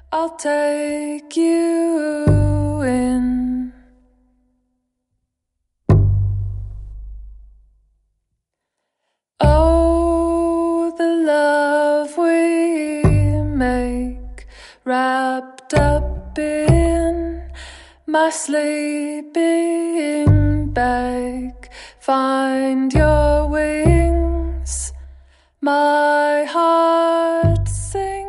I'll take you in. Oh, the love we make, wrapped up in my sleeping bag. Find your wings, my heart sings.